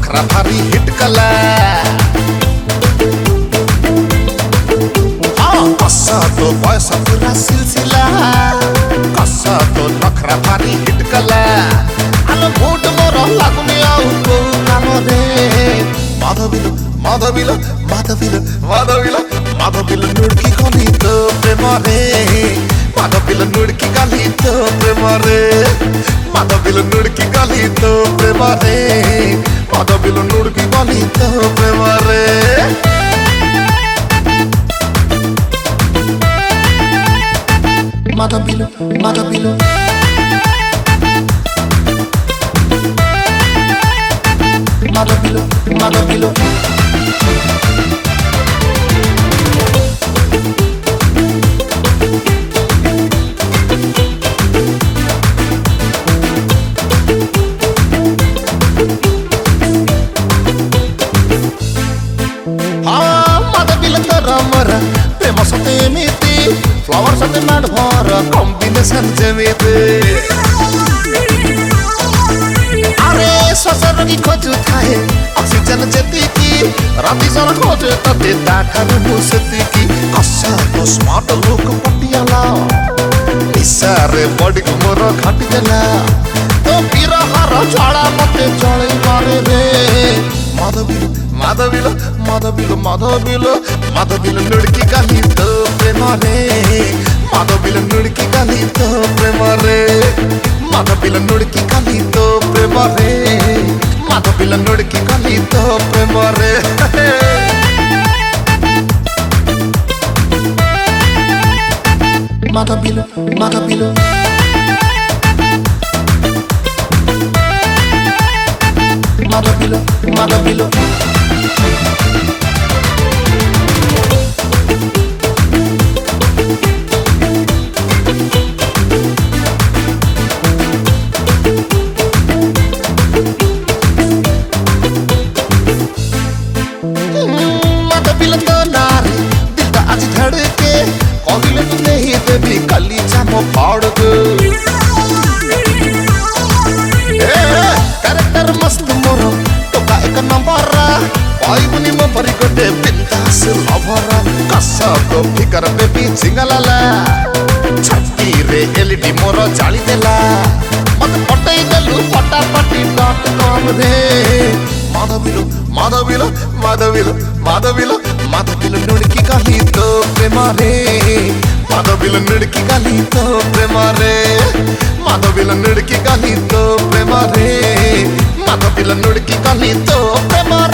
नखरा भारी हिट कला कसा तो बयस पूरा सिलसिला कसा तो नखरा भारी हिट कला आलो भोट मोर लागुनी आउ को काम रे माधविलो माधविलो माधविलो माधविलो माधविलो नुडकी कली तो प्रेम रे माधविलो नुडकी कली तो प्रेम रे माधविलो नुडकी कली तो प्रेम रे माधविलो नुडकी कली तो प्रेम रे Matabilo, Matabilo Matabilo, Matabilo Matabilo taramara Prema sate miti Flower sate mad भरा कॉम्बिनेशन जमेते अरे ससर की खोज थाहे ऑक्सीजन जति की राती सर खोज तते दाठन मुसती की कसा तो स्मार्ट लोक पटियाला इसारे बॉडी को मोर घाटी देला तो बिरहर ज्वाला मते जळे मारे रे माधविलो माधविलो माधविलो माधविलो माधविलो लड़की काली तो प्रेम रे माधविलो नुडकी कली तो प्रेम रे माधविलो नुडकी कली तो प्रेम रे माधविलो नुडकी कली तो प्रेम रे माधविलो माधविलो माधविलो माधविलो भी कली जामो फाड़ दो कैरेक्टर मस्त मोरो टोका एक नंबर पाई बुनी मो परी कोटे बिंदास लवर कसा तो फिकर बेबी सिंगलाला छट्टी रे एलईडी मोरो जाली देला मत पटई गलु फटाफटी.com रे माधविलो माधविलो माधविलो माधविलो माधविलो नुडकी कली तो प्रेम रे माधविलो नुडकी कली तो प्रेम रे माधविलो नुडकी कली तो प्रेम रे माधविलो नुडकी कली तो प्रेम